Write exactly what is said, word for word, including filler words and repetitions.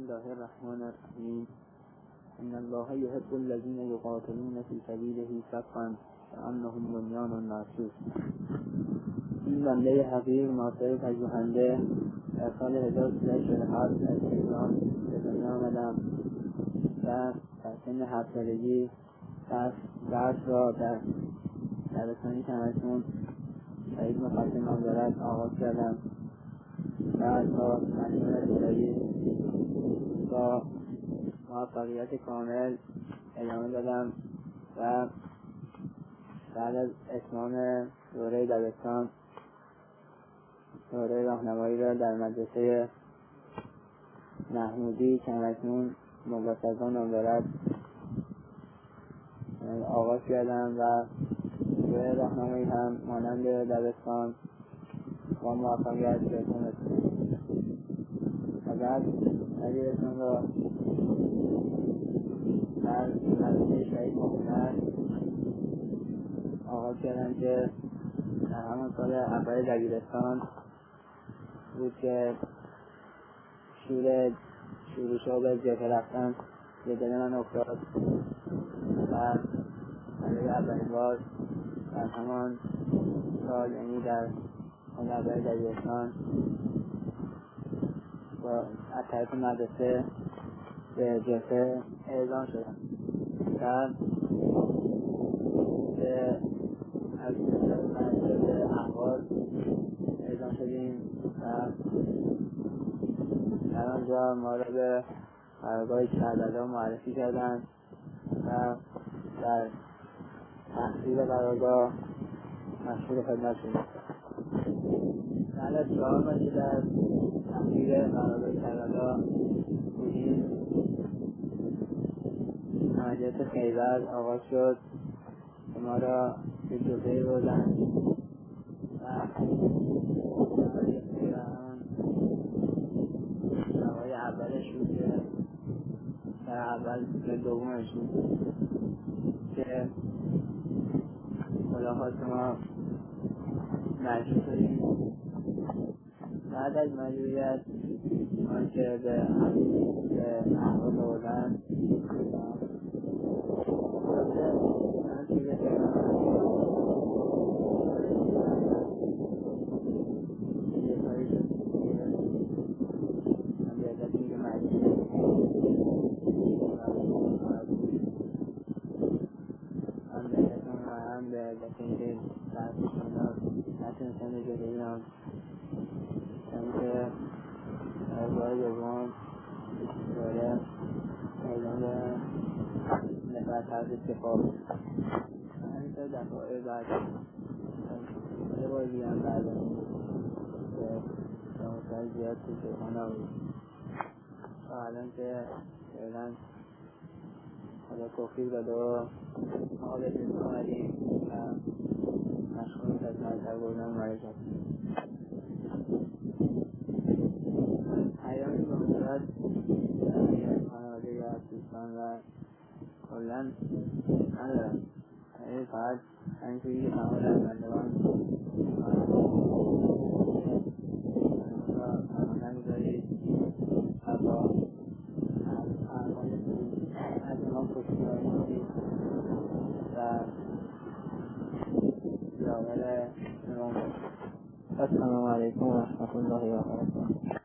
الله الرحمن الرحیم. ان الله یحب الذین یقاتلون فی سبیله صفا کأنهم بنیان مرصوص. این بنده حقیر ناصر پژوهنده در سال هزار و سیصد و چهل و هفت از ایران به دنیا آمدم و در سن هفت سالگی درس را در دبستانی تمدن سعید مقدم نامدارد آغاز کردم و تا تعلیم ابتدایی با موفقیت کامل ادامه دادم و بعد از اتمام دوره دبستان دوره راهنمایی را در مدرسه محمودی تمدن مبتزان نامدارد آغاز کردم و دوره راهنمایی هم مانند دبستان با موفقیت به اتمام رسید و بعد دبیرستان را در مدرسه شهید محمد آغاز کردم که در همان سال اول دبیرستان بود که شور شروع شد به جبهه رفتن به دل من افتاد و برای اولین بار در همان سال، یعنی در اون اول دبیرستان، با از طریق مدرسه به جبهه اعزام شدم و به از مدرسه احواز اعزام شدیم و در آنجا ما را به قرارگاه کربلا معرفی کردند و در تحصیل قرارگاه مشغول خدمت شدیم. بعد از چهار ماه که در تحصیل قرارگاه کربلا بودیم، عملیات خیبر آغاز شد که ما را به جبهه بردند و عملیات خیبر هم شبای اولش بود که در اول به دومش بود که ملاقات ما مجبور شدیم. بعد از مجبوریت آنچه به احوال بردند نتونستم به جده ایران چون که از بار دوم دوره میدان نفر طرز اتفاق همینطور دفعه بعد یه بار دیگه هم برداریم که داموسر زیاد تو جهان ها بود تا الان که فعلا خدا توفیق داده و ما به دنیا آمدیم و مشغول خدمت در بردن مملکت. پیامی به مصورت در خانواده یا دوستان و کلا ندارم، یعنی فقط همینطوری که تمام درمندگان را نگذارید و با اعمال از ما پشتیبانی کنید و لاغر امام. السلام علیکم و رحمت الله و برکاته.